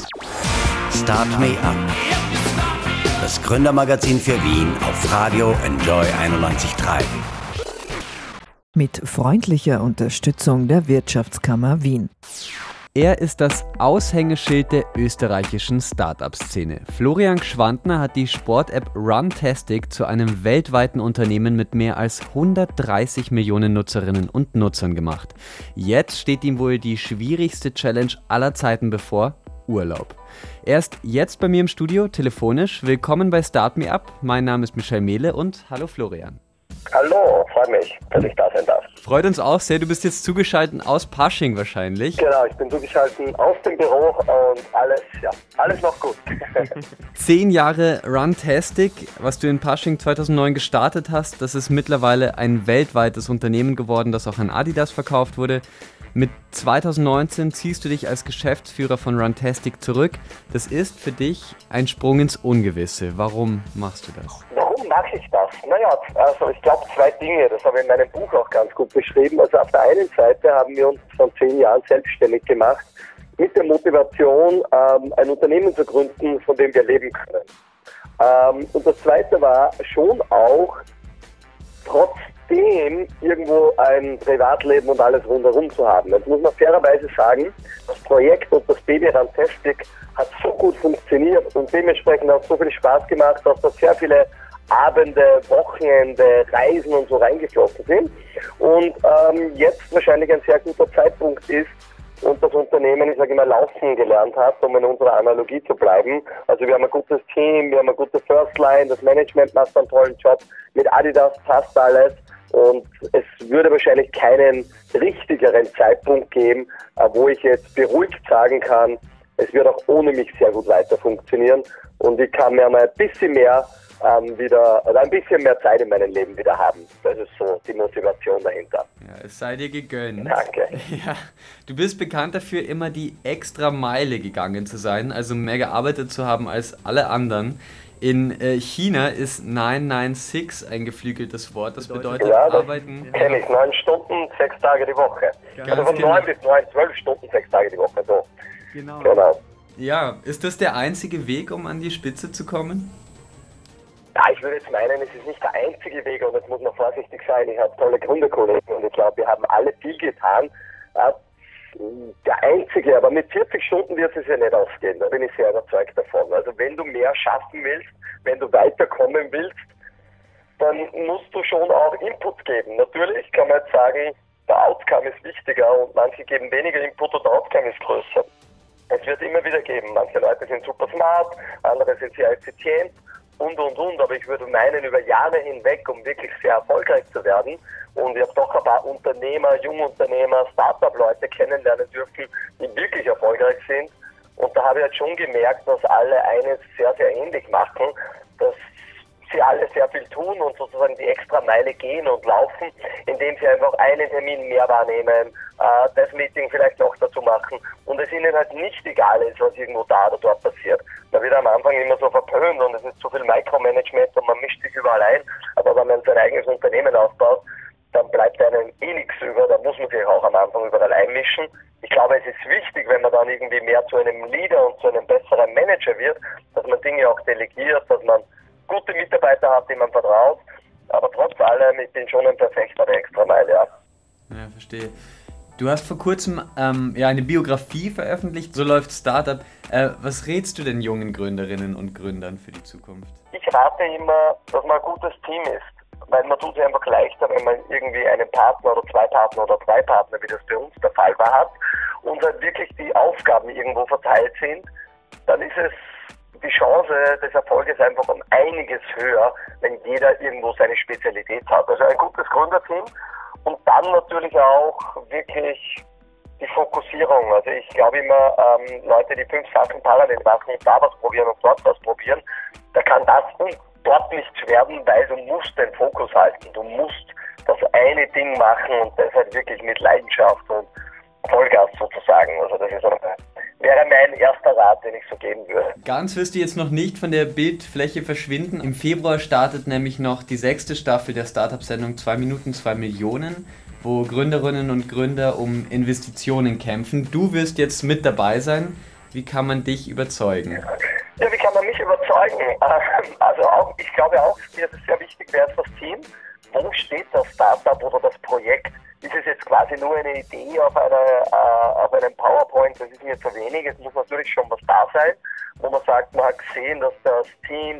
Start Me Up. Das Gründermagazin für Wien auf Radio Enjoy 91.3. Mit freundlicher Unterstützung der Wirtschaftskammer Wien. Er ist das Aushängeschild der österreichischen Start-up-Szene. Florian Gschwandner hat die Sport-App Runtastic zu einem weltweiten Unternehmen mit mehr als 130 Millionen Nutzerinnen und Nutzern gemacht. Jetzt steht ihm wohl die schwierigste Challenge aller Zeiten bevor: Urlaub. Er ist jetzt bei mir im Studio, telefonisch. Willkommen bei Start Me Up. Mein Name ist Michael Mehle und hallo Florian. Hallo, freut mich, dass ich da sein darf. Freut uns auch sehr. Du bist jetzt zugeschaltet aus Pasching wahrscheinlich. Genau, ich bin zugeschaltet aus dem Büro und alles noch gut. 10 Jahre Runtastic, was du in Pasching 2009 gestartet hast, das ist mittlerweile ein weltweites Unternehmen geworden, das auch an Adidas verkauft wurde. Mit 2019 ziehst du dich als Geschäftsführer von Runtastic zurück. Das ist für dich ein Sprung ins Ungewisse. Warum machst du das? Warum mache ich das? Naja, also ich glaube 2 Dinge, das habe ich in meinem Buch auch ganz gut beschrieben. Also auf der einen Seite haben wir uns vor 10 Jahren selbstständig gemacht, mit der Motivation, ein Unternehmen zu gründen, von dem wir leben können. Und das Zweite war schon auch, trotzdem irgendwo ein Privatleben und alles rundherum zu haben. Jetzt muss man fairerweise sagen, das Projekt und das Baby Runtastic hat so gut funktioniert und dementsprechend auch so viel Spaß gemacht, dass da sehr viele Abende, Wochenende, Reisen und so reingeflossen sind. Und jetzt wahrscheinlich ein sehr guter Zeitpunkt ist und das Unternehmen, ich sage immer, laufen gelernt hat, um in unserer Analogie zu bleiben. Also wir haben ein gutes Team, wir haben eine gute First Line, das Management macht einen tollen Job, mit Adidas passt alles und es würde wahrscheinlich keinen richtigeren Zeitpunkt geben, wo ich jetzt beruhigt sagen kann, es wird auch ohne mich sehr gut weiter funktionieren und ich kann mir mal ein bisschen mehr Zeit in meinem Leben wieder haben. Das ist so die Motivation dahinter. Ja, es sei dir gegönnt. Danke. Ja, du bist bekannt dafür, immer die extra Meile gegangen zu sein, also mehr gearbeitet zu haben als alle anderen. In China ist 996 ein geflügeltes Wort, das bedeutet arbeiten. Kenne ich, 9 Stunden, 6 Tage die Woche. Ganz also von genau. 9 bis 9, 12 Stunden, 6 Tage die Woche. So. Genau. Ja, ist das der einzige Weg, um an die Spitze zu kommen? Ja, ich würde jetzt meinen, es ist nicht der einzige Weg und jetzt muss man vorsichtig sein. Ich habe tolle Gründerkollegen und ich glaube, wir haben alle viel getan. Der einzige, aber mit 40 Stunden wird es ja nicht ausgehen, da bin ich sehr überzeugt davon. Also wenn du mehr schaffen willst, wenn du weiterkommen willst, dann musst du schon auch Input geben. Natürlich kann man jetzt sagen, der Outcome ist wichtiger und manche geben weniger Input und der Outcome ist größer. Es wird immer wieder geben. Manche Leute sind super smart, andere sind sehr effizient und. Aber ich würde meinen, über Jahre hinweg, um wirklich sehr erfolgreich zu werden, und ich habe doch ein paar Unternehmer, Jungunternehmer, Startup-Leute kennenlernen dürfen, die wirklich erfolgreich sind. Und da habe ich jetzt schon gemerkt, dass alle eines sehr, sehr ähnlich machen, dass sie alle sehr viel tun und sozusagen die extra Meile gehen und laufen, indem sie einfach einen Termin mehr wahrnehmen, das Meeting vielleicht noch dazu machen und es ihnen halt nicht egal ist, was irgendwo da oder dort passiert. Da wird am Anfang immer so verpönt und es ist zu viel Micromanagement und man mischt sich überall ein, aber wenn man sein eigenes Unternehmen aufbaut, dann bleibt einem nichts über, da muss man sich auch am Anfang überall einmischen. Ich glaube, es ist wichtig, wenn man dann irgendwie mehr zu einem Leader und zu einem besseren Manager wird, dass man Dinge auch delegiert, dass man gute Mitarbeiter hat, denen man vertraut, aber trotz allem, ich bin schon ein Verfechter der Extrameile, ja. Ja, verstehe. Du hast vor kurzem eine Biografie veröffentlicht, so läuft Startup. Was rätst du denn jungen Gründerinnen und Gründern für die Zukunft? Ich rate immer, dass man ein gutes Team ist, weil man tut sich einfach leichter, wenn man irgendwie einen Partner oder 2 Partner oder 3 Partner, wie das bei uns der Fall war, hat und halt wirklich die Aufgaben irgendwo verteilt sind, dann ist es die Chance des Erfolges einfach um einiges höher, wenn jeder irgendwo seine Spezialität hat. Also ein gutes Gründerteam und dann natürlich auch wirklich die Fokussierung. Also ich glaube immer, Leute, die 5 Sachen parallel machen und da was probieren und dort was probieren, da kann das und dort nichts werden, weil du musst den Fokus halten. Du musst das eine Ding machen und das halt wirklich mit Leidenschaft und Vollgas sozusagen. Also das ist wäre mein erster Rat, den ich so geben würde. Ganz wirst du jetzt noch nicht von der Bildfläche verschwinden. Im Februar startet nämlich noch die 6. Staffel der Startup-Sendung 2 Minuten 2 Millionen, wo Gründerinnen und Gründer um Investitionen kämpfen. Du wirst jetzt mit dabei sein. Wie kann man dich überzeugen? Ja, wie kann man mich überzeugen? Also auch, ich glaube auch, mir ist es sehr wichtig, wer ist das Team? Wo steht das Startup oder das Projekt? Ist es jetzt quasi nur eine Idee auf einem PowerPoint? Das ist mir zu wenig. Es muss natürlich schon was da sein, wo man sagt, man hat gesehen, dass das Team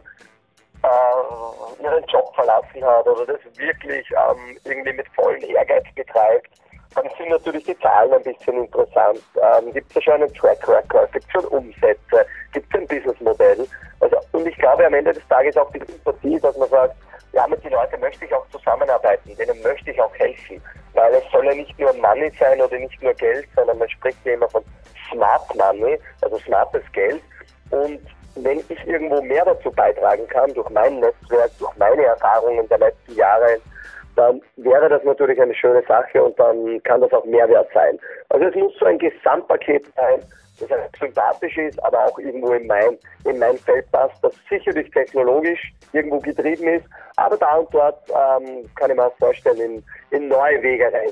ihren Job verlassen hat oder das wirklich irgendwie mit vollem Ehrgeiz betreibt. Dann sind natürlich die Zahlen ein bisschen interessant. Gibt es ja schon einen Track Record, gibt es schon Umsätze, gibt es ein Businessmodell. Also, und ich glaube am Ende des Tages auch die Sympathie, dass man sagt, ja, mit den Leuten möchte ich auch zusammenarbeiten, denen möchte ich auch helfen. Weil es soll ja nicht nur Money sein oder nicht nur Geld, sondern man spricht ja immer von Smart Money, also smartes Geld. Und wenn ich irgendwo mehr dazu beitragen kann, durch mein Netzwerk, durch meine Erfahrungen der letzten Jahre, dann wäre das natürlich eine schöne Sache und dann kann das auch Mehrwert sein. Also es muss so ein Gesamtpaket sein, das sympathisch ist, aber auch irgendwo in mein Feld passt, das sicherlich technologisch irgendwo getrieben ist, aber da und dort kann ich mir auch vorstellen, in neue Wege rein.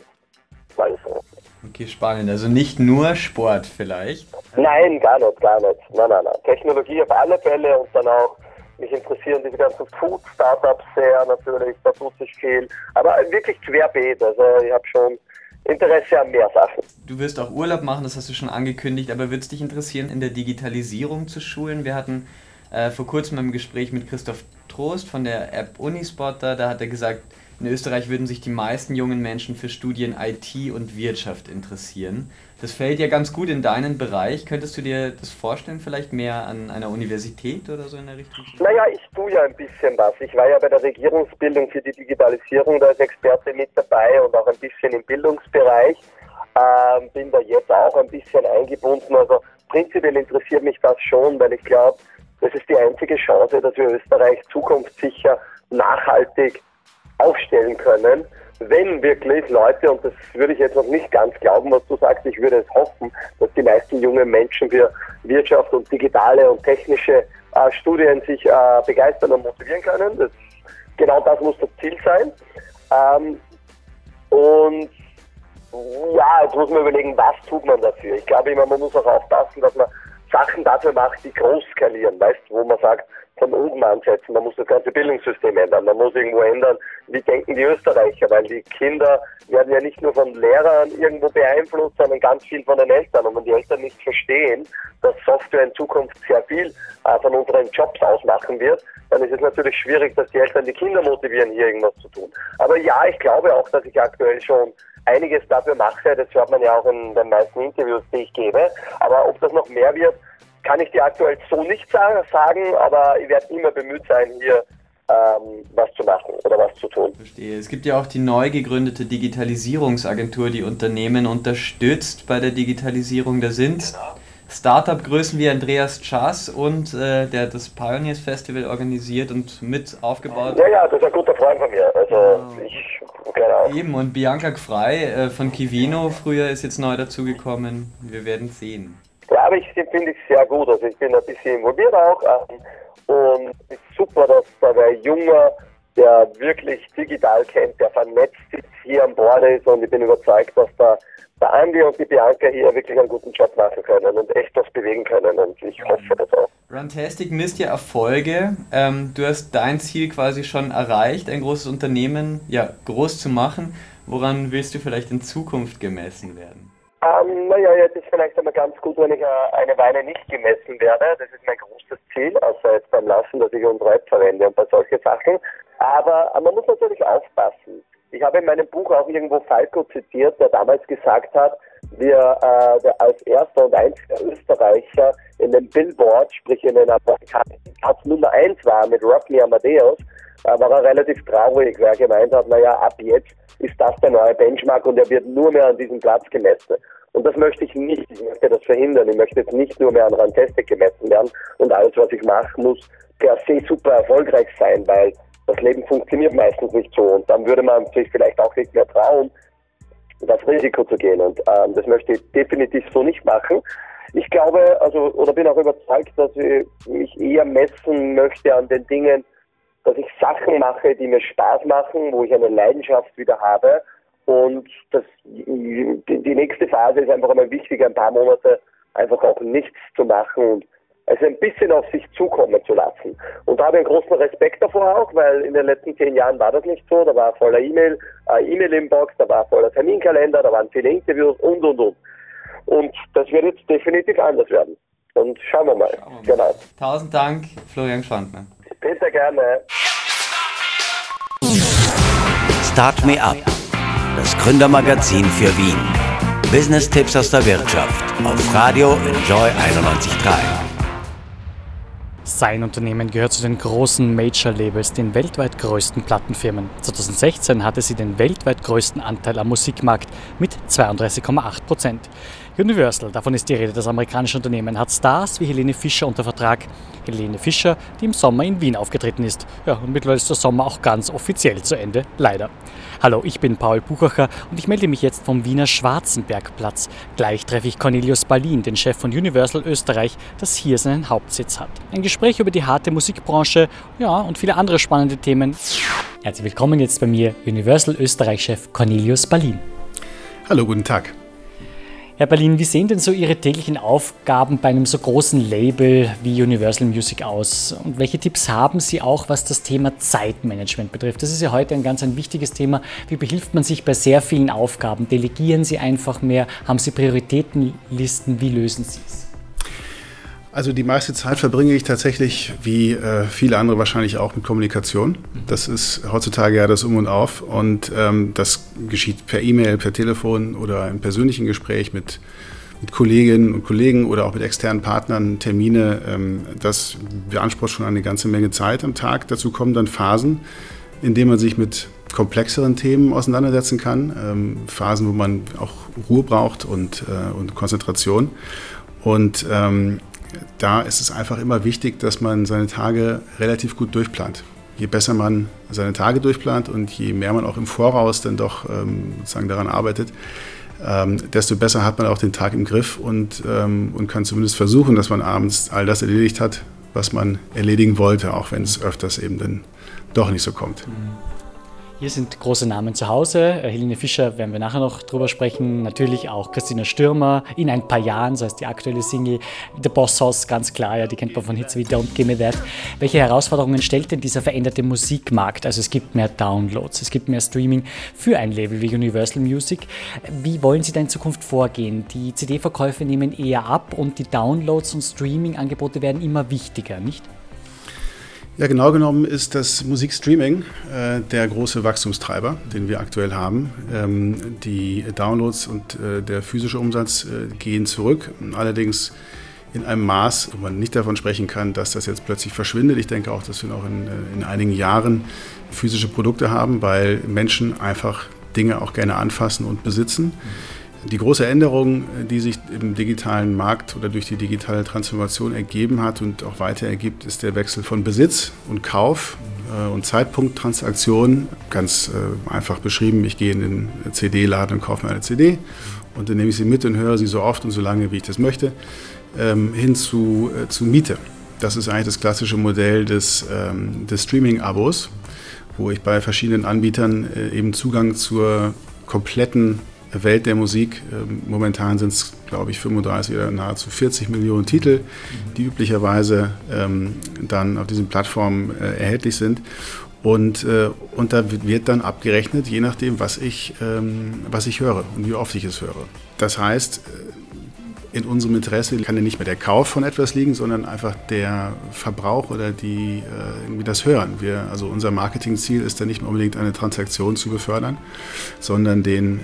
Okay, spannend. Also nicht nur Sport vielleicht? Nein, gar nicht. Nein. Technologie auf alle Fälle und dann auch, mich interessieren diese ganzen Food-Startups sehr natürlich, da tut sich viel, aber wirklich querbeet, also ich habe schon Interesse an mehr Sachen. Du wirst auch Urlaub machen, das hast du schon angekündigt, aber würde es dich interessieren, in der Digitalisierung zu schulen? Wir hatten vor kurzem ein Gespräch mit Christoph Trost von der App Unispotter, da hat er gesagt, in Österreich würden sich die meisten jungen Menschen für Studien IT und Wirtschaft interessieren. Das fällt ja ganz gut in deinen Bereich. Könntest du dir das vorstellen, vielleicht mehr an einer Universität oder so in der Richtung? Naja, ich tue ja ein bisschen was. Ich war ja bei der Regierungsbildung für die Digitalisierung da als Experte mit dabei und auch ein bisschen im Bildungsbereich. Bin da jetzt auch ein bisschen eingebunden. Also prinzipiell interessiert mich das schon, weil ich glaube, das ist die einzige Chance, dass wir Österreich zukunftssicher, nachhaltig aufstellen können, wenn wirklich Leute, und das würde ich jetzt noch nicht ganz glauben, was du sagst, ich würde es hoffen, dass die meisten jungen Menschen für Wirtschaft und digitale und technische Studien sich begeistern und motivieren können. Genau das muss das Ziel sein. Und ja, jetzt muss man überlegen, was tut man dafür. Ich glaube immer, man muss auch aufpassen, dass man Sachen dafür macht, die groß skalieren, weißt, wo man sagt, von oben ansetzen, man muss das ganze Bildungssystem ändern, man muss irgendwo ändern, wie denken die Österreicher, weil die Kinder werden ja nicht nur von Lehrern irgendwo beeinflusst, sondern ganz viel von den Eltern. Und wenn die Eltern nicht verstehen, dass Software in Zukunft sehr viel von unseren Jobs ausmachen wird, dann ist es natürlich schwierig, dass die Eltern die Kinder motivieren, hier irgendwas zu tun. Aber ja, ich glaube auch, dass ich aktuell schon einiges dafür mache, das hört man ja auch in den meisten Interviews, die ich gebe, aber ob das noch mehr wird, kann ich dir aktuell so nicht sagen, aber ich werde immer bemüht sein, hier was zu machen oder was zu tun. Verstehe. Es gibt ja auch die neu gegründete Digitalisierungsagentur, die Unternehmen unterstützt bei der Digitalisierung. Da sind Startup-Größen wie Andreas Schaas und der das Pioneers Festival organisiert und mit aufgebaut. Ja, das ist ein guter Freund von mir. Also genau. Eben, und Bianca Gfrey von Kivino früher ist jetzt neu dazugekommen. Wir werden sehen. Ja, aber ich finde es sehr gut. Also ich bin ein bisschen involviert auch. Und es ist super, dass da der Junge, der wirklich digital kennt, der vernetzt ist, hier an Bord ist. Und ich bin überzeugt, dass der Andi und die Bianca hier wirklich einen guten Job machen können und echt was bewegen können. Und ich hoffe das auch. Runtastic misst ja Erfolge. Du hast dein Ziel quasi schon erreicht, ein großes Unternehmen groß zu machen. Woran willst du vielleicht in Zukunft gemessen werden? Naja, jetzt ist vielleicht einmal ganz gut, wenn ich eine Weile nicht gemessen werde. Das ist mein großes Ziel, außer jetzt beim Lassen, dass ich unsere App verwende und bei solchen Sachen. Aber man muss natürlich aufpassen. Ich habe in meinem Buch auch irgendwo Falco zitiert, der damals gesagt hat, der als erster und einziger Österreicher in den Billboard, sprich in den amerikanischen Platz Nummer 1 war mit Rock Me Amadeus, war er relativ traurig, weil er gemeint hat, naja, ab jetzt ist das der neue Benchmark und er wird nur mehr an diesem Platz gemessen. Und das möchte ich nicht. Ich möchte das verhindern. Ich möchte jetzt nicht nur mehr an Runtastic gemessen werden und alles, was ich mache, muss per se super erfolgreich sein, weil das Leben funktioniert meistens nicht so. Und dann würde man sich vielleicht auch nicht mehr trauen, das Risiko zu gehen. Und das möchte ich definitiv so nicht machen. Ich glaube, bin auch überzeugt, dass ich mich eher messen möchte an den Dingen, dass ich Sachen mache, die mir Spaß machen, wo ich eine Leidenschaft wieder habe. Und die nächste Phase ist einfach einmal wichtig, ein paar Monate einfach auch nichts zu machen und es ein bisschen auf sich zukommen zu lassen. Und da habe ich einen großen Respekt davor auch, weil in den letzten 10 Jahren war das nicht so. Da war voller E-Mail-Inbox, da war voller Terminkalender, da waren viele Interviews und. Und das wird jetzt definitiv anders werden. Und schauen wir mal. Genau. 1000 Dank, Florian Schwantner. Bitte gerne. Start Me Up, das Gründermagazin für Wien. Business-Tipps aus der Wirtschaft auf Radio Enjoy 91.3. Sein Unternehmen gehört zu den großen Major-Labels, den weltweit größten Plattenfirmen. 2016 hatte sie den weltweit größten Anteil am Musikmarkt mit 32,8%. Universal, davon ist die Rede, das amerikanische Unternehmen, hat Stars wie Helene Fischer unter Vertrag. Helene Fischer, die im Sommer in Wien aufgetreten ist. Ja, und mittlerweile ist der Sommer auch ganz offiziell zu Ende, leider. Hallo, ich bin Paul Buchacher und ich melde mich jetzt vom Wiener Schwarzenbergplatz. Gleich treffe ich Cornelius Ballin, den Chef von Universal Österreich, das hier seinen Hauptsitz hat. Ein Gespräch über die harte Musikbranche, ja, und viele andere spannende Themen. Herzlich willkommen jetzt bei mir, Universal Österreich-Chef Cornelius Ballin. Hallo, guten Tag. Herr Ballin, wie sehen denn so Ihre täglichen Aufgaben bei einem so großen Label wie Universal Music aus? Und welche Tipps haben Sie auch, was das Thema Zeitmanagement betrifft? Das ist ja heute ein ganz wichtiges Thema. Wie behilft man sich bei sehr vielen Aufgaben? Delegieren Sie einfach mehr? Haben Sie Prioritätenlisten? Wie lösen Sie es? Also die meiste Zeit verbringe ich tatsächlich, wie viele andere wahrscheinlich auch, mit Kommunikation. Das ist heutzutage ja das Um und Auf und das geschieht per E-Mail, per Telefon oder im persönlichen Gespräch mit Kolleginnen und Kollegen oder auch mit externen Partnern, Termine. Das beansprucht schon eine ganze Menge Zeit am Tag. Dazu kommen dann Phasen, in denen man sich mit komplexeren Themen auseinandersetzen kann. Phasen, wo man auch Ruhe braucht und Konzentration. Und da ist es einfach immer wichtig, dass man seine Tage relativ gut durchplant. Je besser man seine Tage durchplant und je mehr man auch im Voraus dann doch sozusagen daran arbeitet, desto besser hat man auch den Tag im Griff und kann zumindest versuchen, dass man abends all das erledigt hat, was man erledigen wollte, auch wenn es öfters eben dann doch nicht so kommt. Hier sind große Namen zu Hause. Helene Fischer werden wir nachher noch drüber sprechen. Natürlich auch Christina Stürmer in ein paar Jahren, so heißt die aktuelle Single. The Boss Hoss, ganz klar, ja, die kennt man von Hits wie Don't Give Me That. Welche Herausforderungen stellt denn dieser veränderte Musikmarkt? Also es gibt mehr Downloads, es gibt mehr Streaming für ein Label wie Universal Music. Wie wollen Sie da in Zukunft vorgehen? Die CD-Verkäufe nehmen eher ab und die Downloads und Streaming-Angebote werden immer wichtiger, nicht? Ja, genau genommen ist das Musikstreaming der große Wachstumstreiber, den wir aktuell haben. Die Downloads und der physische Umsatz gehen zurück, allerdings in einem Maß, wo man nicht davon sprechen kann, dass das jetzt plötzlich verschwindet. Ich denke auch, dass wir noch in einigen Jahren physische Produkte haben, weil Menschen einfach Dinge auch gerne anfassen und besitzen. Die große Änderung, die sich im digitalen Markt oder durch die digitale Transformation ergeben hat und auch weiter ergibt, ist der Wechsel von Besitz und Kauf und Zeitpunkttransaktion. Ganz einfach beschrieben, ich gehe in den CD-Laden und kaufe mir eine CD und dann nehme ich sie mit und höre sie so oft und so lange, wie ich das möchte, hin zu Miete. Das ist eigentlich das klassische Modell des Streaming-Abos, wo ich bei verschiedenen Anbietern eben Zugang zur kompletten Welt der Musik. Momentan sind es, glaube ich, 35 oder nahezu 40 Millionen Titel, die üblicherweise dann auf diesen Plattformen erhältlich sind. Und da wird dann abgerechnet, je nachdem, was ich höre und wie oft ich es höre. Das heißt, in unserem Interesse kann ja nicht mehr der Kauf von etwas liegen, sondern einfach der Verbrauch oder irgendwie das Hören. Also unser Marketingziel ist dann nicht mehr unbedingt eine Transaktion zu befördern, sondern den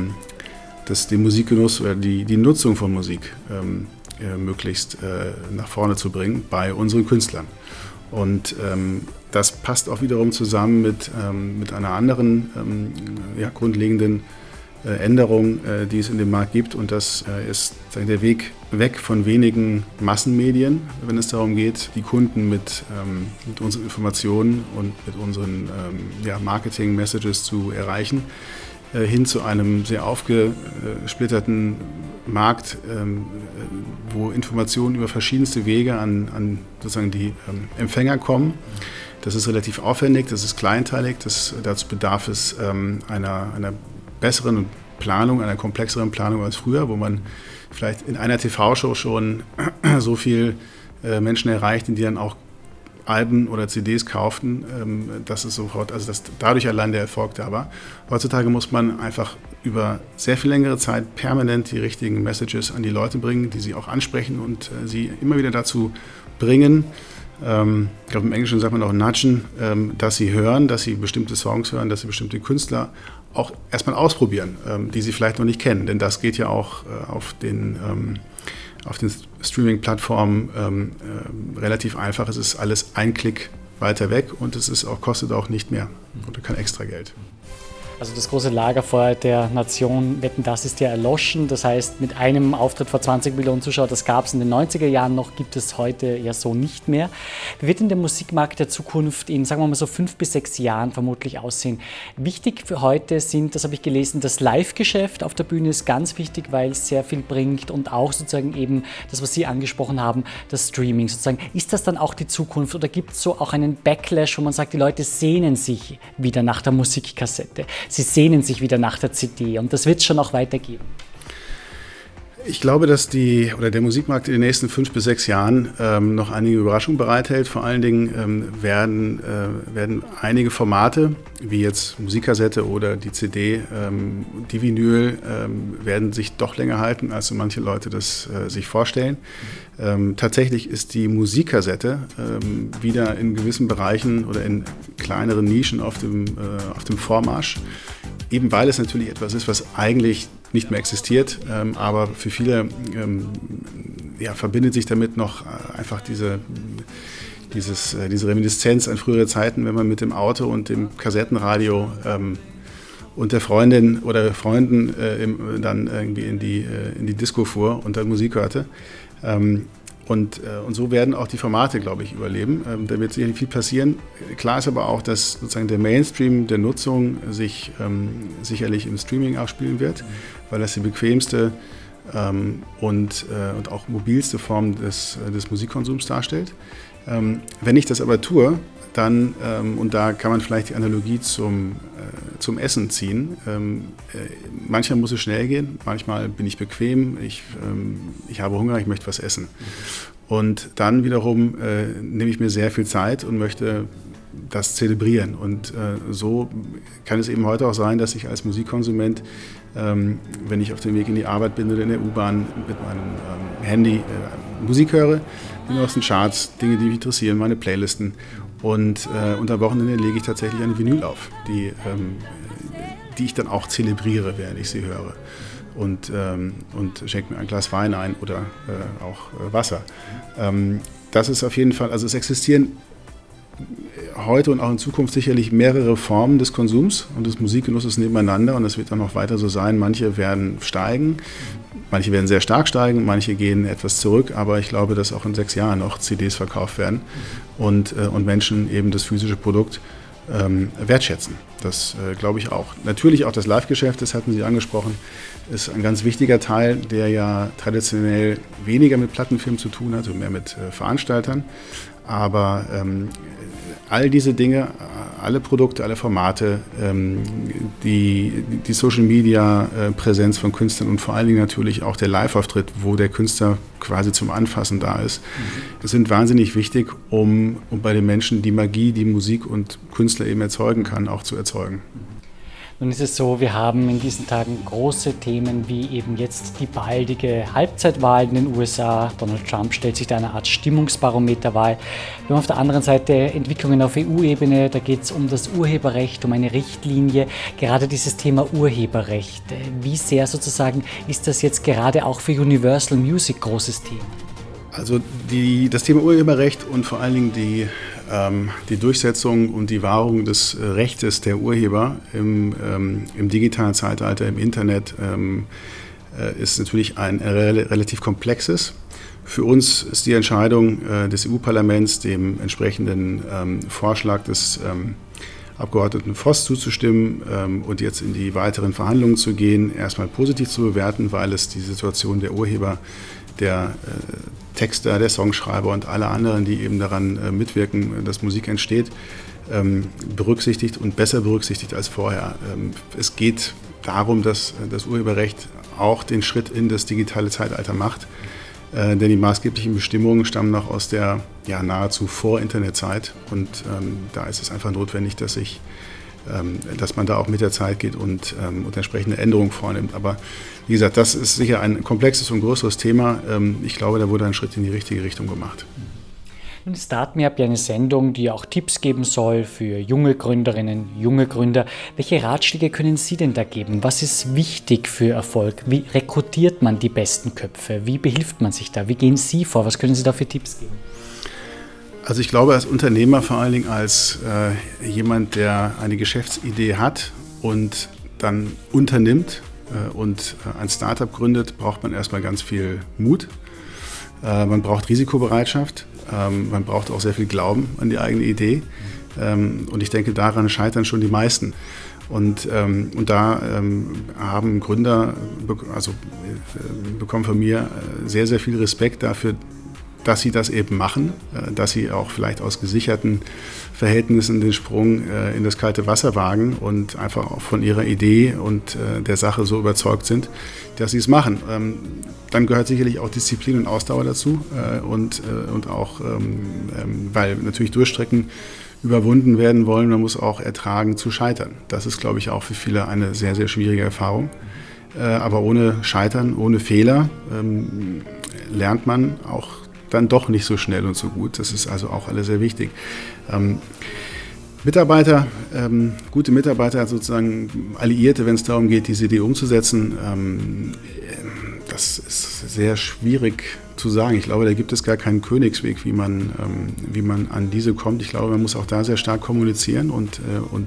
Musikgenuss oder die Nutzung von Musik möglichst nach vorne zu bringen bei unseren Künstlern. Und das passt auch wiederum zusammen mit einer anderen grundlegenden Änderung, die es in dem Markt gibt, und das ist der Weg weg von wenigen Massenmedien, wenn es darum geht, die Kunden mit unseren Informationen und mit unseren Marketing-Messages zu erreichen, hin zu einem sehr aufgesplitterten Markt, wo Informationen über verschiedenste Wege an sozusagen die Empfänger kommen. Das ist relativ aufwendig, das ist kleinteilig, dazu bedarf es einer besseren Planung, einer komplexeren Planung als früher, wo man vielleicht in einer TV-Show schon so viel Menschen erreicht, die dann auch Alben oder CDs kauften, dass es sofort, also dass dadurch allein der Erfolg da war. Heutzutage muss man einfach über sehr viel längere Zeit permanent die richtigen Messages an die Leute bringen, die sie auch ansprechen und sie immer wieder dazu bringen, ich glaube im Englischen sagt man auch nudgen, dass sie hören, dass sie bestimmte Songs hören, dass sie bestimmte Künstler auch erstmal ausprobieren, die sie vielleicht noch nicht kennen. Denn das geht ja auch auf den Streaming-Plattformen relativ einfach. Es ist alles ein Klick weiter weg und kostet auch nicht mehr oder kein extra Geld. Also das große Lagerfeuer der Nation Wetten, das ist ja erloschen. Das heißt, mit einem Auftritt vor 20 Millionen Zuschauern, das gab es in den 90er Jahren noch, gibt es heute ja so nicht mehr. Wie wird denn der Musikmarkt der Zukunft in, sagen wir mal so 5 bis 6 Jahren vermutlich aussehen? Wichtig für heute sind, das habe ich gelesen, das Live-Geschäft auf der Bühne ist ganz wichtig, weil es sehr viel bringt und auch sozusagen eben das, was Sie angesprochen haben, das Streaming sozusagen. Ist das dann auch die Zukunft oder gibt es so auch einen Backlash, wo man sagt, die Leute sehnen sich wieder nach der Musikkassette? Sie sehnen sich wieder nach der CD und das wird es schon auch weitergeben. Ich glaube, dass der Musikmarkt in den nächsten 5 bis 6 Jahren noch einige Überraschungen bereithält. Vor allen Dingen werden einige Formate, wie jetzt Musikkassette oder die CD, die Vinyl, werden sich doch länger halten, als so manche Leute das sich vorstellen. Tatsächlich ist die Musikkassette wieder in gewissen Bereichen oder in kleineren Nischen auf dem Vormarsch. Eben weil es natürlich etwas ist, was eigentlich nicht mehr existiert, aber für viele verbindet sich damit noch einfach diese Reminiszenz an frühere Zeiten, wenn man mit dem Auto und dem Kassettenradio und der Freundin oder Freunden dann irgendwie in die Disco fuhr und dann Musik hörte. Und so werden auch die Formate, glaube ich, überleben. Da wird sicherlich viel passieren. Klar ist aber auch, dass sozusagen der Mainstream der Nutzung sich sicherlich im Streaming abspielen wird, weil das die bequemste und auch mobilste Form des Musikkonsums darstellt. Wenn ich das aber tue, dann, und da kann man vielleicht die Analogie zum Essen ziehen, manchmal muss es schnell gehen, manchmal bin ich bequem, ich habe Hunger, ich möchte was essen. Und dann wiederum nehme ich mir sehr viel Zeit und möchte das zelebrieren. Und so kann es eben heute auch sein, dass ich als Musikkonsument, wenn ich auf dem Weg in die Arbeit bin oder in der U-Bahn mit meinem Handy Musik höre, die neuesten Charts, Dinge, die mich interessieren, meine Playlisten. Und unter Wochenende lege ich tatsächlich eine Vinyl auf, die ich dann auch zelebriere, während ich sie höre. Und schenke mir ein Glas Wein ein oder auch Wasser. Das ist auf jeden Fall, also es existieren heute und auch in Zukunft sicherlich mehrere Formen des Konsums und des Musikgenusses nebeneinander und das wird dann noch weiter so sein. Manche werden steigen, manche werden sehr stark steigen, manche gehen etwas zurück, aber ich glaube, dass auch in 6 Jahren noch CDs verkauft werden und Menschen eben das physische Produkt wertschätzen. Das glaube ich auch. Natürlich auch das Live-Geschäft, das hatten Sie angesprochen, ist ein ganz wichtiger Teil, der ja traditionell weniger mit Plattenfirmen zu tun hat, und mehr mit Veranstaltern. Aber all diese Dinge, alle Produkte, alle Formate, die Social-Media-Präsenz von Künstlern und vor allen Dingen natürlich auch der Live-Auftritt, wo der Künstler quasi zum Anfassen da ist, sind wahnsinnig wichtig, um bei den Menschen die Magie, die Musik und Künstler eben erzeugen kann, auch zu erzeugen. Nun ist es so, wir haben in diesen Tagen große Themen wie eben jetzt die baldige Halbzeitwahl in den USA. Donald Trump stellt sich da eine Art Stimmungsbarometer-Wahl. Wir haben auf der anderen Seite Entwicklungen auf EU-Ebene, da geht es um das Urheberrecht, um eine Richtlinie. Gerade dieses Thema Urheberrecht, wie sehr sozusagen ist das jetzt gerade auch für Universal Music großes Thema? Also das Thema Urheberrecht und vor allen Dingen die Durchsetzung und die Wahrung des Rechtes der Urheber im digitalen Zeitalter, im Internet, ist natürlich ein relativ komplexes. Für uns ist die Entscheidung des EU-Parlaments, dem entsprechenden Vorschlag des Abgeordneten Voss zuzustimmen und jetzt in die weiteren Verhandlungen zu gehen, erstmal positiv zu bewerten, weil es die Situation der Urheber, der Texter, der Songschreiber und alle anderen, die eben daran mitwirken, dass Musik entsteht, berücksichtigt und besser berücksichtigt als vorher. Es geht darum, dass das Urheberrecht auch den Schritt in das digitale Zeitalter macht. Denn die maßgeblichen Bestimmungen stammen noch aus der nahezu Vor-Internet-Zeit. Und da ist es einfach notwendig, dass man da auch mit der Zeit geht und entsprechende Änderungen vornimmt. Aber wie gesagt, das ist sicher ein komplexes und größeres Thema. Ich glaube, da wurde ein Schritt in die richtige Richtung gemacht. Nun ist Start Me Up ja eine Sendung, die auch Tipps geben soll für junge Gründerinnen, junge Gründer. Welche Ratschläge können Sie denn da geben? Was ist wichtig für Erfolg? Wie rekrutiert man die besten Köpfe? Wie behilft man sich da? Wie gehen Sie vor? Was können Sie da für Tipps geben? Also ich glaube, als Unternehmer, vor allen Dingen als jemand, der eine Geschäftsidee hat und dann unternimmt und ein Startup gründet, braucht man erstmal ganz viel Mut. Man braucht Risikobereitschaft. Man braucht auch sehr viel Glauben an die eigene Idee. Und ich denke, daran scheitern schon die meisten. Und da haben Gründer, bekommen von mir sehr, sehr viel Respekt dafür, dass sie das eben machen, dass sie auch vielleicht aus gesicherten Verhältnissen den Sprung in das kalte Wasser wagen und einfach auch von ihrer Idee und der Sache so überzeugt sind, dass sie es machen. Dann gehört sicherlich auch Disziplin und Ausdauer dazu und auch, weil natürlich Durchstrecken überwunden werden wollen, man muss auch ertragen zu scheitern. Das ist, glaube ich, auch für viele eine sehr, sehr schwierige Erfahrung. Aber ohne Scheitern, ohne Fehler lernt man auch dann doch nicht so schnell und so gut. Das ist also auch alles sehr wichtig. Mitarbeiter, gute Mitarbeiter, sozusagen Alliierte, wenn es darum geht, diese Idee umzusetzen, das ist sehr schwierig zu sagen. Ich glaube, da gibt es gar keinen Königsweg, wie man an diese kommt. Ich glaube, man muss auch da sehr stark kommunizieren und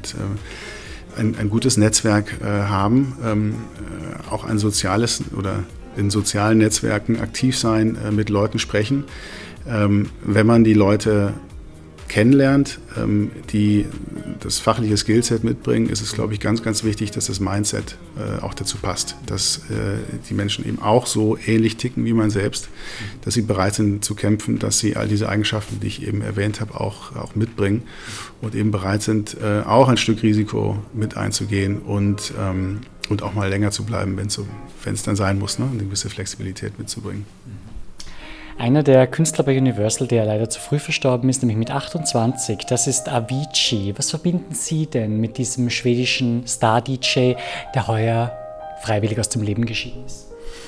ein gutes Netzwerk haben, auch ein soziales oder in sozialen Netzwerken aktiv sein, mit Leuten sprechen. Wenn man die Leute kennenlernt, die das fachliche Skillset mitbringen, ist es, glaube ich, ganz, ganz wichtig, dass das Mindset auch dazu passt. Dass die Menschen eben auch so ähnlich ticken wie man selbst, dass sie bereit sind zu kämpfen, dass sie all diese Eigenschaften, die ich eben erwähnt habe, auch mitbringen und eben bereit sind, auch ein Stück Risiko mit einzugehen und auch mal länger zu bleiben, wenn es dann sein muss, ne? Und eine gewisse Flexibilität mitzubringen. Einer der Künstler bei Universal, der leider zu früh verstorben ist, nämlich mit 28, das ist Avicii. Was verbinden Sie denn mit diesem schwedischen Star-DJ, der heuer freiwillig aus dem Leben geschieden ist?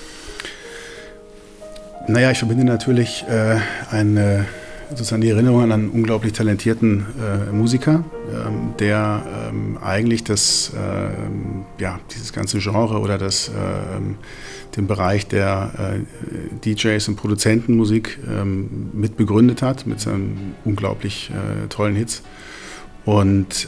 Naja, ich verbinde natürlich sozusagen die Erinnerung an einen unglaublich talentierten Musiker, der eigentlich dieses ganze Genre oder den Bereich der DJs und Produzentenmusik mit begründet hat, mit seinen unglaublich tollen Hits. Und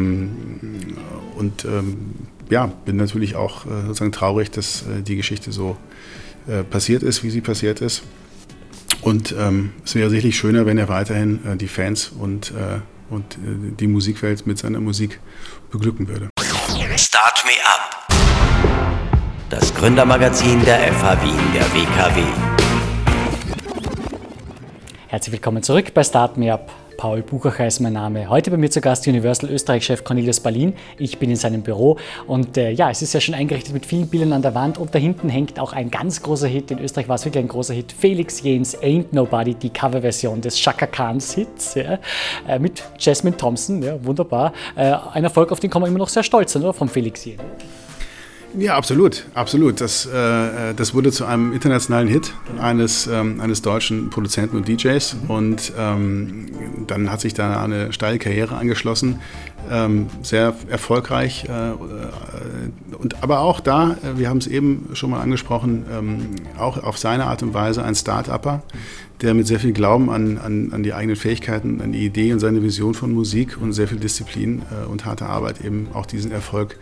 bin natürlich auch sozusagen traurig, dass die Geschichte so passiert ist, wie sie passiert ist. Und es wäre sicherlich schöner, wenn er weiterhin die Fans und die Musikwelt mit seiner Musik beglücken würde. Start Me Up. Das Gründermagazin der FH Wien, der WKW. Herzlich willkommen zurück bei Start Me Up. Paul Buchacher ist mein Name. Heute bei mir zu Gast Universal Österreich-Chef Cornelius Ballin. Ich bin in seinem Büro und es ist ja schon eingerichtet mit vielen Bildern an der Wand und da hinten hängt auch ein ganz großer Hit. In Österreich war es wirklich ein großer Hit. Felix Jähns Ain't Nobody, die Coverversion des Chaka Khans Hits mit Jasmine Thompson. Ja, wunderbar. Ein Erfolg, auf den kann man immer noch sehr stolz sein, oder? Von Felix Jähn. Ja, absolut. Das wurde zu einem internationalen Hit eines deutschen Produzenten und DJs und dann hat sich da eine steile Karriere angeschlossen, sehr erfolgreich aber auch da, wir haben es eben schon mal angesprochen, auch auf seine Art und Weise ein Start-Upper, der mit sehr viel Glauben an die eigenen Fähigkeiten, an die Idee und seine Vision von Musik und sehr viel Disziplin und harte Arbeit eben auch diesen Erfolg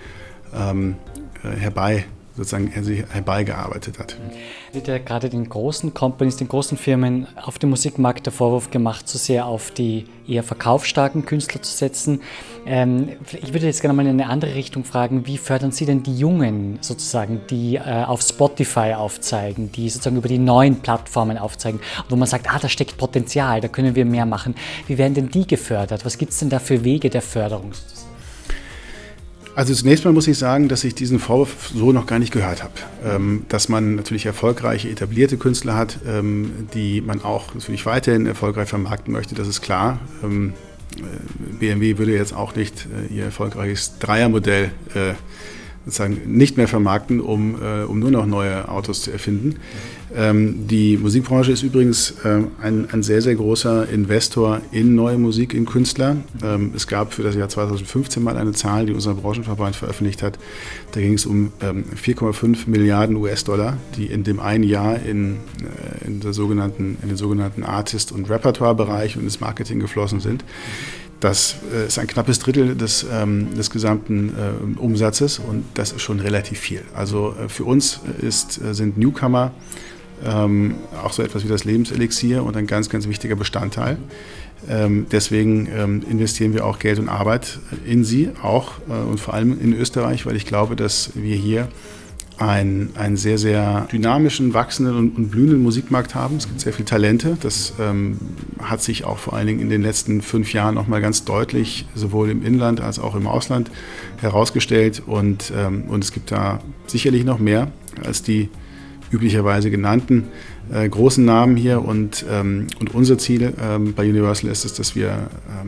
herbeigearbeitet hat. Wird ja gerade den großen Companies, den großen Firmen auf dem Musikmarkt der Vorwurf gemacht, zu sehr auf die eher verkaufsstarken Künstler zu setzen. Ich würde jetzt gerne mal in eine andere Richtung fragen, wie fördern Sie denn die Jungen sozusagen, die auf Spotify aufzeigen, die sozusagen über die neuen Plattformen aufzeigen, wo man sagt, da steckt Potenzial, da können wir mehr machen. Wie werden denn die gefördert? Was gibt es denn da für Wege der Förderung sozusagen? Also zunächst mal muss ich sagen, dass ich diesen Vorwurf so noch gar nicht gehört habe. Dass man natürlich erfolgreiche, etablierte Künstler hat, die man auch natürlich weiterhin erfolgreich vermarkten möchte, das ist klar. BMW würde jetzt auch nicht ihr erfolgreiches Dreiermodell sozusagen nicht mehr vermarkten, um nur noch neue Autos zu erfinden. Die Musikbranche ist übrigens ein sehr, sehr großer Investor in neue Musik, in Künstler. Es gab für das Jahr 2015 mal eine Zahl, die unser Branchenverband veröffentlicht hat. Da ging es um 4,5 Milliarden US-Dollar, die in dem einen Jahr in den sogenannten Artist- und Repertoire-Bereich und ins Marketing geflossen sind. Das ist ein knappes Drittel des gesamten Umsatzes und das ist schon relativ viel. Also für uns sind Newcomer auch so etwas wie das Lebenselixier und ein ganz, ganz wichtiger Bestandteil. Deswegen investieren wir auch Geld und Arbeit in sie, auch und vor allem in Österreich, weil ich glaube, dass wir hier einen sehr, sehr dynamischen, wachsenden und blühenden Musikmarkt haben. Es gibt sehr viele Talente. Das hat sich auch vor allen Dingen in den letzten 5 Jahren nochmal ganz deutlich sowohl im Inland als auch im Ausland herausgestellt. Und es gibt da sicherlich noch mehr als die üblicherweise genannten großen Namen hier. Und unser Ziel bei Universal ist es, dass wir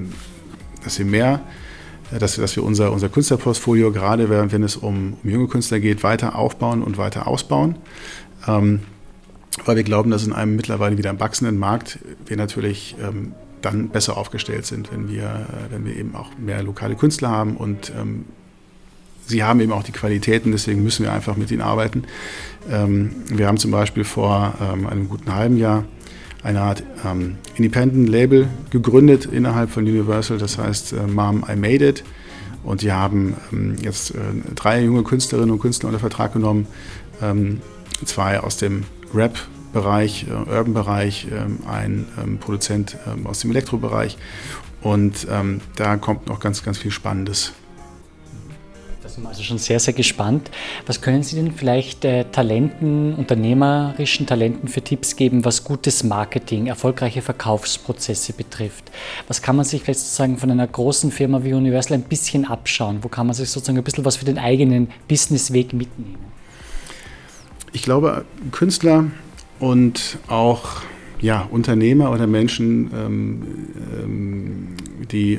unser Künstlerportfolio, gerade wenn es um junge Künstler geht, weiter aufbauen und weiter ausbauen. Weil wir glauben, dass in einem mittlerweile wieder wachsenden Markt wir natürlich dann besser aufgestellt sind, wenn wir eben auch mehr lokale Künstler haben und sie haben eben auch die Qualitäten, deswegen müssen wir einfach mit ihnen arbeiten. Wir haben zum Beispiel vor einem guten halben Jahr eine Art Independent-Label gegründet innerhalb von Universal, das heißt Mom, I Made It. Und die haben jetzt 3 junge Künstlerinnen und Künstler unter Vertrag genommen, 2 aus dem Rap-Bereich, Urban-Bereich, ein Produzent aus dem Elektro-Bereich. Und da kommt noch ganz, ganz viel Spannendes. Da sind wir also schon sehr, sehr gespannt. Was können Sie denn vielleicht unternehmerischen Talenten für Tipps geben, was gutes Marketing, erfolgreiche Verkaufsprozesse betrifft? Was kann man sich vielleicht sozusagen von einer großen Firma wie Universal ein bisschen abschauen? Wo kann man sich sozusagen ein bisschen was für den eigenen Businessweg mitnehmen? Ich glaube, Künstler und auch Unternehmer oder Menschen, die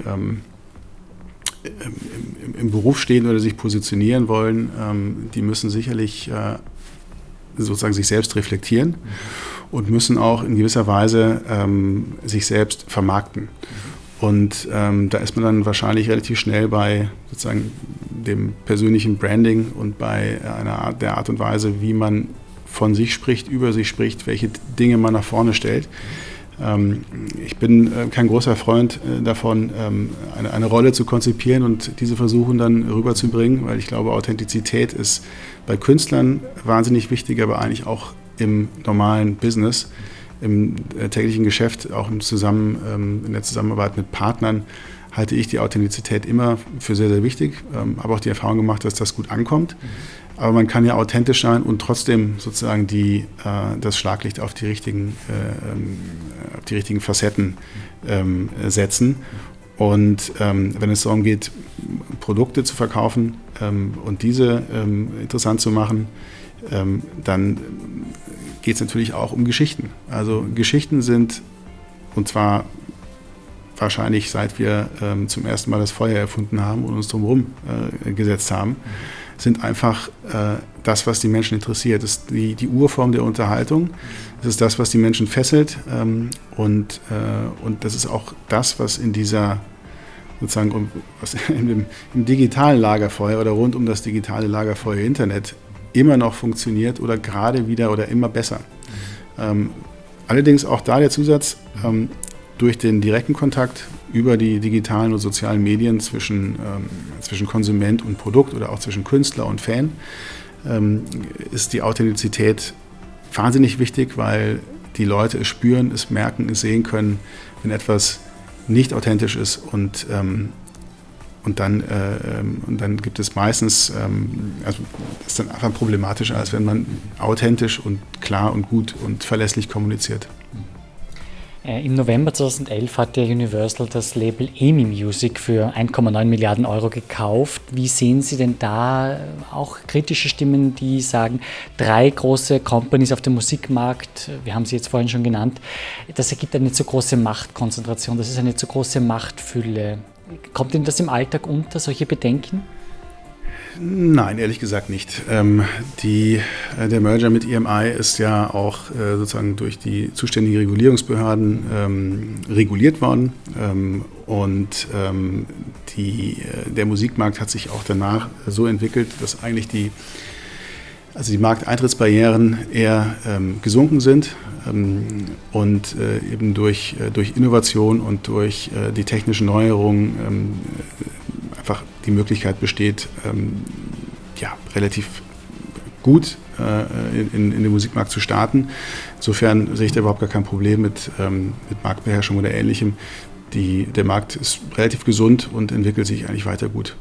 im Beruf stehen oder sich positionieren wollen, die müssen sicherlich sozusagen sich selbst reflektieren und müssen auch in gewisser Weise sich selbst vermarkten. Und da ist man dann wahrscheinlich relativ schnell bei sozusagen dem persönlichen Branding und bei der Art und Weise, wie man von sich spricht, über sich spricht, welche Dinge man nach vorne stellt. Ich bin kein großer Freund davon, eine Rolle zu konzipieren und diese versuchen dann rüberzubringen, weil ich glaube, Authentizität ist bei Künstlern wahnsinnig wichtig, aber eigentlich auch im normalen Business, im täglichen Geschäft, auch in der Zusammenarbeit mit Partnern, halte ich die Authentizität immer für sehr, sehr wichtig. Habe auch die Erfahrung gemacht, dass das gut ankommt. Aber man kann ja authentisch sein und trotzdem sozusagen das Schlaglicht auf die richtigen Facetten setzen. Und wenn es darum geht, Produkte zu verkaufen und diese interessant zu machen, dann geht es natürlich auch um Geschichten. Also Geschichten sind, und zwar wahrscheinlich seit wir zum ersten Mal das Feuer erfunden haben und uns drumherum gesetzt haben, sind einfach das, was die Menschen interessiert. Das ist die Urform der Unterhaltung. Das ist das, was die Menschen fesselt. Und das ist auch das, was in dieser sozusagen was im digitalen Lagerfeuer oder rund um das digitale Lagerfeuer Internet immer noch funktioniert oder gerade wieder oder immer besser. Allerdings auch da der Zusatz, durch den direkten Kontakt über die digitalen und sozialen Medien zwischen Konsument und Produkt oder auch zwischen Künstler und Fan, ist die Authentizität wahnsinnig wichtig, weil die Leute es spüren, es merken, es sehen können, wenn etwas nicht authentisch ist und dann gibt es meistens, das ist dann einfach problematischer, als wenn man authentisch und klar und gut und verlässlich kommuniziert. Im November 2011 hat der Universal das Label EMI Music für 1,9 Milliarden Euro gekauft. Wie sehen Sie denn da auch kritische Stimmen, die sagen, 3 große Companies auf dem Musikmarkt, wir haben sie jetzt vorhin schon genannt, das ergibt eine zu große Machtkonzentration, das ist eine zu große Machtfülle. Kommt Ihnen das im Alltag unter, solche Bedenken? Nein, ehrlich gesagt nicht. Der Merger mit EMI ist ja auch sozusagen durch die zuständigen Regulierungsbehörden reguliert worden. Der Musikmarkt hat sich auch danach so entwickelt, dass eigentlich die Markteintrittsbarrieren eher gesunken sind und eben durch Innovation und durch die technischen Neuerungen einfach die Möglichkeit besteht, relativ gut in den Musikmarkt zu starten. Insofern sehe ich da überhaupt gar kein Problem mit Marktbeherrschung oder Ähnlichem. Der Markt ist relativ gesund und entwickelt sich eigentlich weiter gut.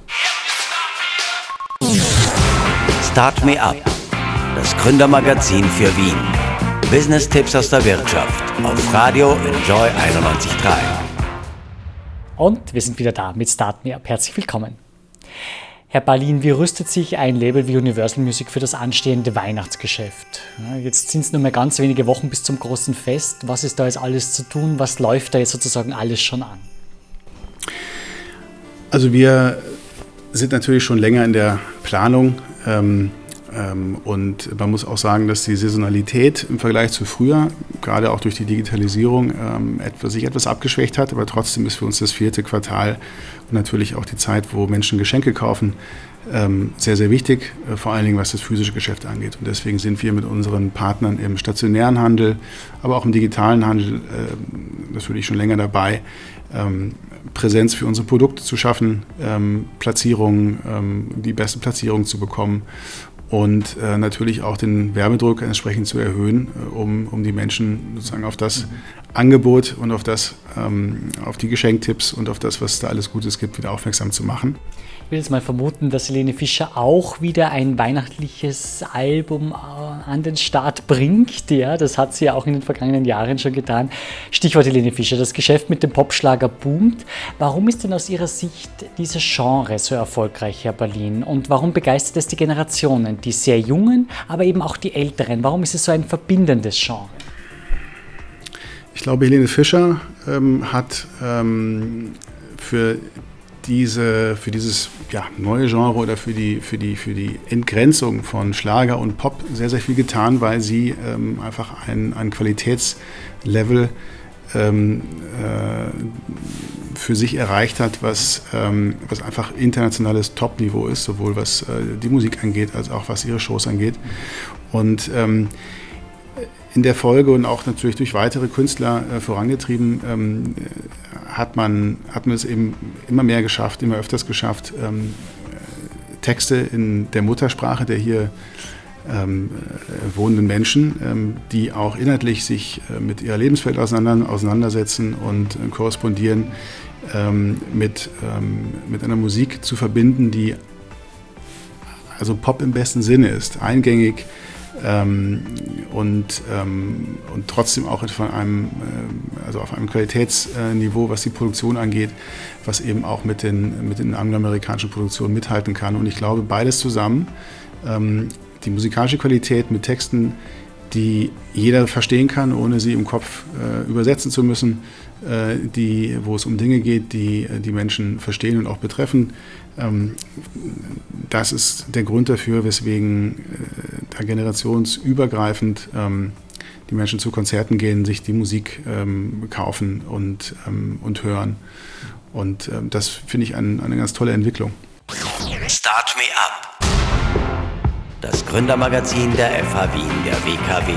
Start Me Up, das Gründermagazin für Wien. Business-Tipps aus der Wirtschaft auf Radio Enjoy 91.3. Und wir sind wieder da mit Start Me Up. Herzlich willkommen. Herr Balin, wie rüstet sich ein Label wie Universal Music für das anstehende Weihnachtsgeschäft? Jetzt sind es nur mehr ganz wenige Wochen bis zum großen Fest. Was ist da jetzt alles zu tun? Was läuft da jetzt sozusagen alles schon an? Also wir sind natürlich schon länger in der Planung. Und man muss auch sagen, dass die Saisonalität im Vergleich zu früher, gerade auch durch die Digitalisierung, sich etwas abgeschwächt hat. Aber trotzdem ist für uns das 4. Quartal und natürlich auch die Zeit, wo Menschen Geschenke kaufen, sehr, sehr wichtig, vor allen Dingen was das physische Geschäft angeht. Und deswegen sind wir mit unseren Partnern im stationären Handel, aber auch im digitalen Handel natürlich schon länger dabei, Präsenz für unsere Produkte zu schaffen, Platzierungen, die besten Platzierungen zu bekommen. Und natürlich auch den Werbedruck entsprechend zu erhöhen, um die Menschen sozusagen auf das Angebot und auf die Geschenktipps und auf das, was es da alles Gutes gibt, wieder aufmerksam zu machen. Ich will jetzt mal vermuten, dass Helene Fischer auch wieder ein weihnachtliches Album an den Start bringt. Ja, das hat sie ja auch in den vergangenen Jahren schon getan. Stichwort Helene Fischer, das Geschäft mit dem Popschlager boomt. Warum ist denn aus Ihrer Sicht dieses Genre so erfolgreich, Herr Balin? Und warum begeistert es die Generationen, die sehr Jungen, aber eben auch die Älteren? Warum ist es so ein verbindendes Genre? Ich glaube, Helene Fischer hat für dieses neue Genre oder für die Entgrenzung von Schlager und Pop sehr, sehr viel getan, weil sie einfach ein Qualitätslevel für sich erreicht hat, was einfach internationales Top-Niveau ist, sowohl was die Musik angeht, als auch was ihre Shows angeht. Und in der Folge und auch natürlich durch weitere Künstler vorangetrieben, hat man es eben immer mehr geschafft, immer öfters geschafft, Texte in der Muttersprache der hier wohnenden Menschen, die auch inhaltlich sich mit ihrer Lebenswelt auseinandersetzen und korrespondieren, mit einer Musik zu verbinden, die also Pop im besten Sinne ist, eingängig, und trotzdem auch auf einem Qualitätsniveau, was die Produktion angeht, was eben auch mit den angloamerikanischen Produktionen mithalten kann. Und ich glaube, beides zusammen, die musikalische Qualität mit Texten, die jeder verstehen kann, ohne sie im Kopf übersetzen zu müssen, wo es um Dinge geht, die die Menschen verstehen und auch betreffen. Das ist der Grund dafür, weswegen da generationsübergreifend die Menschen zu Konzerten gehen, sich die Musik kaufen und hören. Und das finde ich eine ganz tolle Entwicklung. Start Me Up. Das Gründermagazin der FH Wien, der WKW.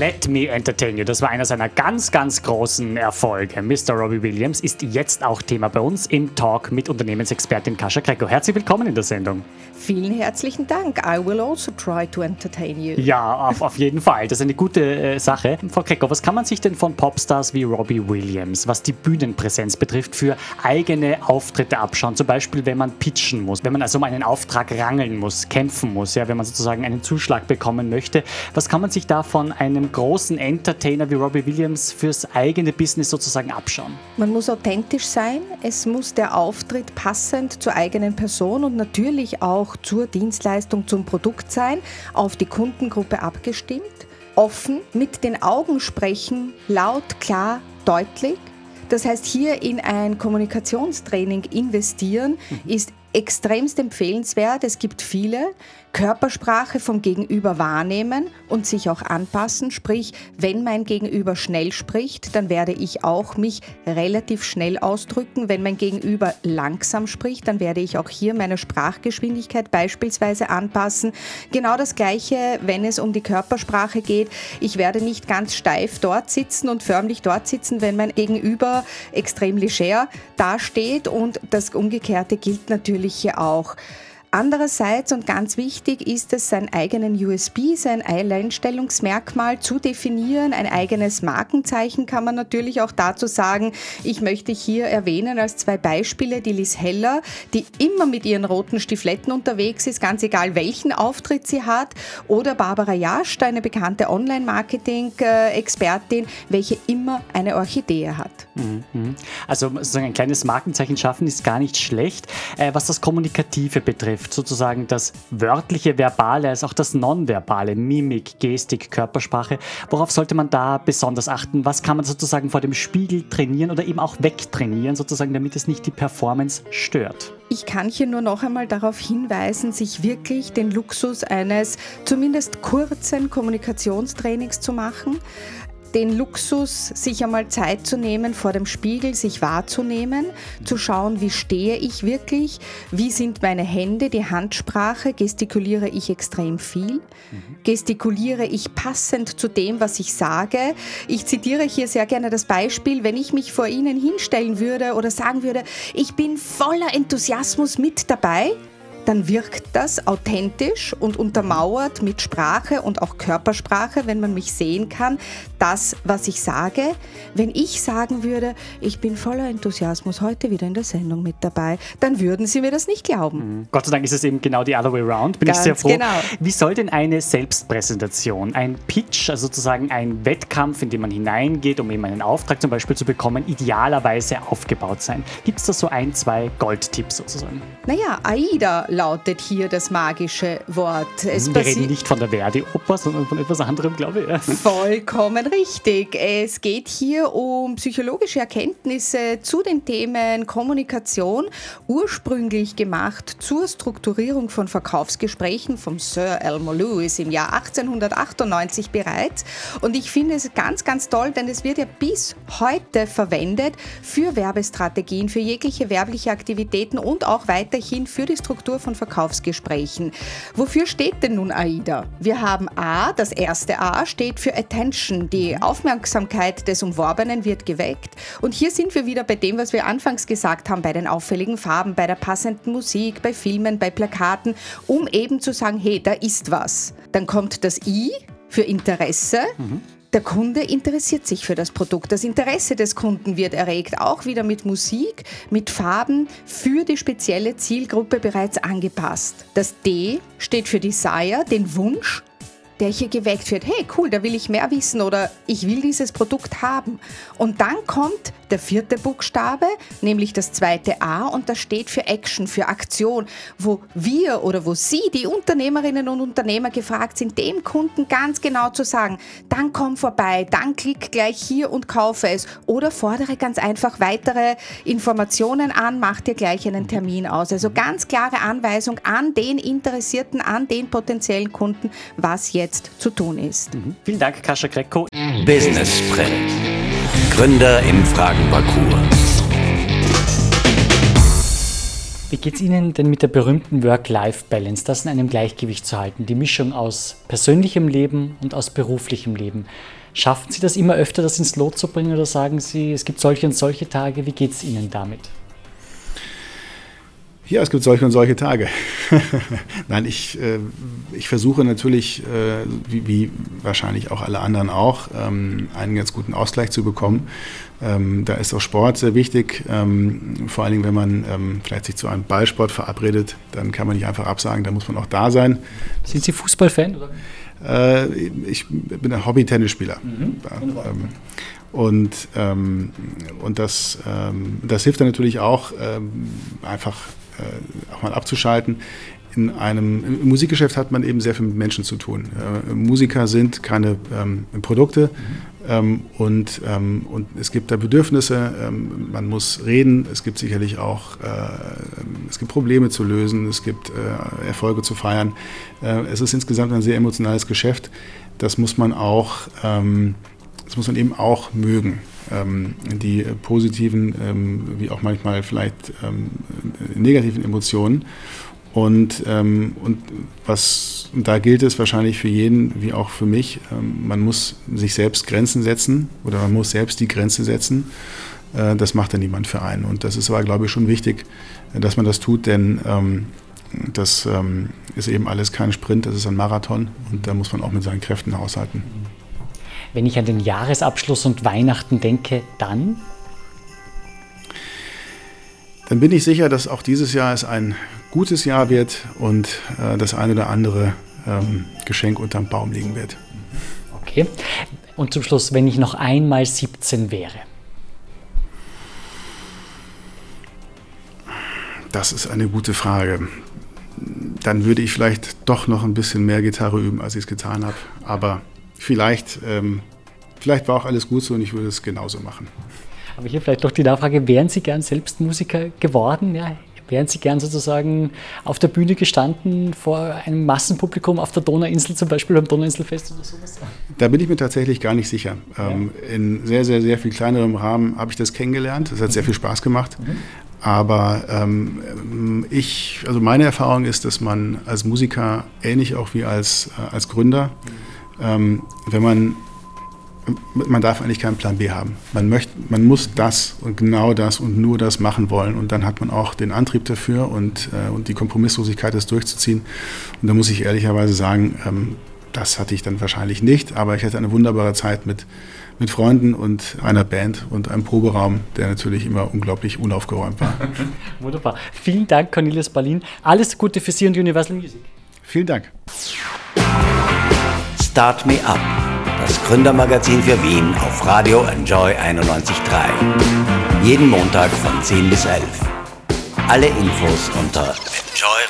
Let Me Entertain You. Das war einer seiner ganz, ganz großen Erfolge. Mr. Robbie Williams ist jetzt auch Thema bei uns im Talk mit Unternehmensexpertin Kasia Greco. Herzlich willkommen in der Sendung. Vielen herzlichen Dank. I will also try to entertain you. Ja, auf jeden Fall. Das ist eine gute Sache. Frau Greco, was kann man sich denn von Popstars wie Robbie Williams, was die Bühnenpräsenz betrifft, für eigene Auftritte abschauen? Zum Beispiel, wenn man pitchen muss, wenn man also um einen Auftrag rangeln muss, kämpfen muss, ja, wenn man sozusagen einen Zuschlag bekommen möchte. Was kann man sich da von einem großen Entertainer wie Robbie Williams fürs eigene Business sozusagen abschauen? Man muss authentisch sein. Es muss der Auftritt passend zur eigenen Person und natürlich auch zur Dienstleistung, zum Produkt sein, auf die Kundengruppe abgestimmt, offen, mit den Augen sprechen, laut, klar, deutlich. Das heißt, hier in ein Kommunikationstraining investieren ist extremst empfehlenswert. Es gibt viele. Körpersprache vom Gegenüber wahrnehmen und sich auch anpassen. Sprich, wenn mein Gegenüber schnell spricht, dann werde ich auch mich relativ schnell ausdrücken. Wenn mein Gegenüber langsam spricht, dann werde ich auch hier meine Sprachgeschwindigkeit beispielsweise anpassen. Genau das Gleiche, wenn es um die Körpersprache geht. Ich werde nicht ganz steif dort sitzen und förmlich dort sitzen, wenn mein Gegenüber extrem leger dasteht. Und das Umgekehrte gilt natürlich hier auch. Andererseits und ganz wichtig ist es, seinen eigenen USP, sein Alleinstellungsmerkmal zu definieren. Ein eigenes Markenzeichen kann man natürlich auch dazu sagen. Ich möchte hier erwähnen als 2 Beispiele die Liz Heller, die immer mit ihren roten Stifletten unterwegs ist, ganz egal welchen Auftritt sie hat. Oder Barbara Jascht, eine bekannte Online-Marketing-Expertin, welche immer eine Orchidee hat. Also sozusagen ein kleines Markenzeichen schaffen ist gar nicht schlecht. Was das Kommunikative betrifft, sozusagen das wörtliche, verbale, als auch das nonverbale, Mimik, Gestik, Körpersprache. Worauf sollte man da besonders achten? Was kann man sozusagen vor dem Spiegel trainieren oder eben auch wegtrainieren, sozusagen, damit es nicht die Performance stört? Ich kann hier nur noch einmal darauf hinweisen, sich wirklich den Luxus eines zumindest kurzen Kommunikationstrainings zu machen. Den Luxus, sich einmal Zeit zu nehmen, vor dem Spiegel sich wahrzunehmen, zu schauen, wie stehe ich wirklich, wie sind meine Hände, die Handsprache, gestikuliere ich extrem viel, gestikuliere ich passend zu dem, was ich sage. Ich zitiere hier sehr gerne das Beispiel, wenn ich mich vor Ihnen hinstellen würde oder sagen würde, ich bin voller Enthusiasmus mit dabei, dann wirkt das authentisch und untermauert mit Sprache und auch Körpersprache, wenn man mich sehen kann, das, was ich sage. Wenn ich sagen würde, ich bin voller Enthusiasmus heute wieder in der Sendung mit dabei, dann würden Sie mir das nicht glauben. Gott sei Dank ist es eben genau die other way round, bin ich sehr froh. Genau. Wie soll denn eine Selbstpräsentation, ein Pitch, also sozusagen ein Wettkampf, in den man hineingeht, um eben einen Auftrag zum Beispiel zu bekommen, idealerweise aufgebaut sein? Gibt es da so 1, 2 Goldtipps sozusagen? Naja, AIDA lautet hier das magische Wort. Wir reden nicht von der Verdi-Oper, sondern von etwas anderem, glaube ich. Vollkommen richtig. Es geht hier um psychologische Erkenntnisse zu den Themen Kommunikation, ursprünglich gemacht zur Strukturierung von Verkaufsgesprächen vom Sir Elmo Lewis im Jahr 1898 bereits. Und ich finde es ganz, ganz toll, denn es wird ja bis heute verwendet für Werbestrategien, für jegliche werbliche Aktivitäten und auch weiterhin für die Struktur von Verkaufsgesprächen. Wofür steht denn nun AIDA? Wir haben A, das erste A steht für Attention. Die Aufmerksamkeit des Umworbenen wird geweckt. Und hier sind wir wieder bei dem, was wir anfangs gesagt haben, bei den auffälligen Farben, bei der passenden Musik, bei Filmen, bei Plakaten, um eben zu sagen, hey, da ist was. Dann kommt das I für Interesse. Der Kunde interessiert sich für das Produkt. Das Interesse des Kunden wird erregt, auch wieder mit Musik, mit Farben, für die spezielle Zielgruppe bereits angepasst. Das D steht für Desire, den Wunsch, der hier geweckt wird. Hey, cool, da will ich mehr wissen oder ich will dieses Produkt haben. Und dann kommt der 4. Buchstabe, nämlich das 2. A, und das steht für Action, für Aktion, wo wir oder wo Sie, die Unternehmerinnen und Unternehmer, gefragt sind, dem Kunden ganz genau zu sagen, dann komm vorbei, dann klick gleich hier und kaufe es oder fordere ganz einfach weitere Informationen an, mach dir gleich einen Termin aus. Also ganz klare Anweisung an den Interessierten, an den potenziellen Kunden, was jetzt zu tun ist. Vielen Dank, Kasia Greco. Business Sprint. Gründer im Fragenparcours. Wie geht es Ihnen denn mit der berühmten Work-Life-Balance, das in einem Gleichgewicht zu halten, die Mischung aus persönlichem Leben und aus beruflichem Leben? Schaffen Sie das immer öfter, das ins Lot zu bringen, oder sagen Sie, es gibt solche und solche Tage? Wie geht es Ihnen damit? Ja, es gibt solche und solche Tage. Nein, ich versuche natürlich, wie wahrscheinlich auch alle anderen auch, einen ganz guten Ausgleich zu bekommen. Da ist auch Sport sehr wichtig. Vor allen Dingen, wenn man vielleicht sich zu einem Ballsport verabredet, dann kann man nicht einfach absagen, da muss man auch da sein. Sind Sie Fußballfan? Oder? Ich bin ein Hobby-Tennisspieler. Und das hilft dann natürlich auch, einfach auch mal abzuschalten. Im Musikgeschäft hat man eben sehr viel mit Menschen zu tun. Musiker sind keine Produkte und es gibt da Bedürfnisse, man muss reden, es gibt sicherlich auch es gibt Probleme zu lösen, es gibt Erfolge zu feiern. Es ist insgesamt ein sehr emotionales Geschäft. Das muss man eben auch mögen. Die positiven, wie auch manchmal vielleicht negativen Emotionen. Und da gilt es wahrscheinlich für jeden, wie auch für mich, man muss sich selbst Grenzen setzen oder man muss selbst die Grenze setzen. Das macht ja niemand für einen. Und das ist aber, glaube ich, schon wichtig, dass man das tut, denn das ist eben alles kein Sprint, das ist ein Marathon und da muss man auch mit seinen Kräften haushalten. Wenn ich an den Jahresabschluss und Weihnachten denke, dann bin ich sicher, dass auch dieses Jahr es ein gutes Jahr wird und das eine oder andere Geschenk unterm Baum liegen wird. Okay. Und zum Schluss, wenn ich noch einmal 17 wäre? Das ist eine gute Frage. Dann würde ich vielleicht doch noch ein bisschen mehr Gitarre üben, als ich es getan habe. Aber vielleicht war auch alles gut so und ich würde es genauso machen. Aber hier vielleicht doch die Nachfrage, wären Sie gern selbst Musiker geworden? Ja? Wären Sie gern sozusagen auf der Bühne gestanden, vor einem Massenpublikum auf der Donauinsel, zum Beispiel beim Donauinselfest oder sowas? Da bin ich mir tatsächlich gar nicht sicher. Ja. In sehr, sehr, sehr viel kleinerem Rahmen habe ich das kennengelernt. Das hat sehr viel Spaß gemacht. Aber also meine Erfahrung ist, dass man als Musiker, ähnlich auch wie als Gründer, man darf eigentlich keinen Plan B haben. Man muss das und genau das und nur das machen wollen und dann hat man auch den Antrieb dafür und die Kompromisslosigkeit, das durchzuziehen. Und da muss ich ehrlicherweise sagen, das hatte ich dann wahrscheinlich nicht, aber ich hatte eine wunderbare Zeit mit Freunden und einer Band und einem Proberaum, der natürlich immer unglaublich unaufgeräumt war. Wunderbar. Vielen Dank, Cornelius Ballin. Alles Gute für Sie und Universal Music. Vielen Dank. Start Me Up, das Gründermagazin für Wien auf Radio Enjoy 91.3. Jeden Montag von 10 bis 11. Alle Infos unter enjoy-193.at.